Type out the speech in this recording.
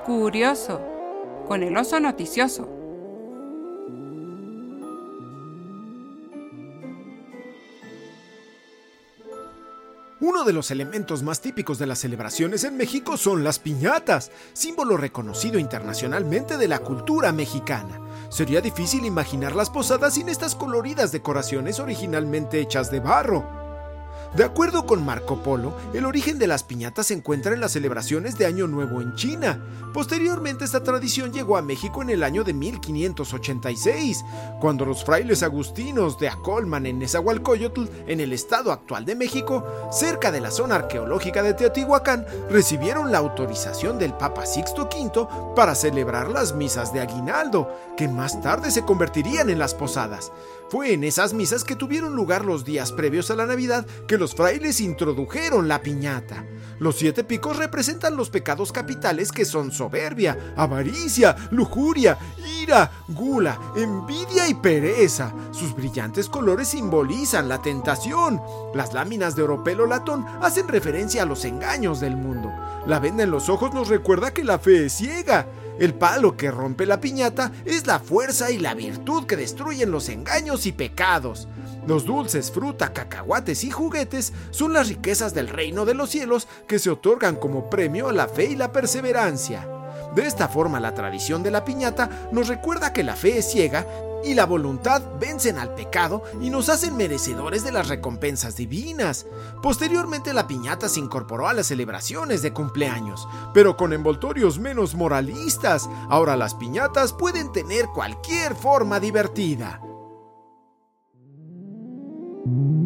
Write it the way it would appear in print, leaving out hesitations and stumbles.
Curioso, con el oso noticioso. Uno de los elementos más típicos de las celebraciones en México son las piñatas, símbolo reconocido internacionalmente de la cultura mexicana. Sería difícil imaginar las posadas sin estas coloridas decoraciones originalmente hechas de barro. De acuerdo con Marco Polo, el origen de las piñatas se encuentra en las celebraciones de Año Nuevo en China. Posteriormente, esta tradición llegó a México en el año de 1586, cuando los frailes agustinos de Acolman en Nezahualcóyotl, en el estado actual de México, cerca de la zona arqueológica de Teotihuacán, recibieron la autorización del Papa Sixto V para celebrar las misas de aguinaldo, que más tarde se convertirían en las posadas. Fue en esas misas que tuvieron lugar los días previos a la Navidad que los frailes introdujeron la piñata. Los 7 picos representan los pecados capitales que son soberbia, avaricia, lujuria, ira, gula, envidia y pereza. Sus brillantes colores simbolizan la tentación. Las láminas de oropel o latón hacen referencia a los engaños del mundo. La venda en los ojos nos recuerda que la fe es ciega. El palo que rompe la piñata es la fuerza y la virtud que destruyen los engaños y pecados. Los dulces, fruta, cacahuates y juguetes son las riquezas del reino de los cielos que se otorgan como premio a la fe y la perseverancia. De esta forma, la tradición de la piñata nos recuerda que la fe es ciega y la voluntad vencen al pecado y nos hacen merecedores de las recompensas divinas. Posteriormente, la piñata se incorporó a las celebraciones de cumpleaños, pero con envoltorios menos moralistas. Ahora las piñatas pueden tener cualquier forma divertida.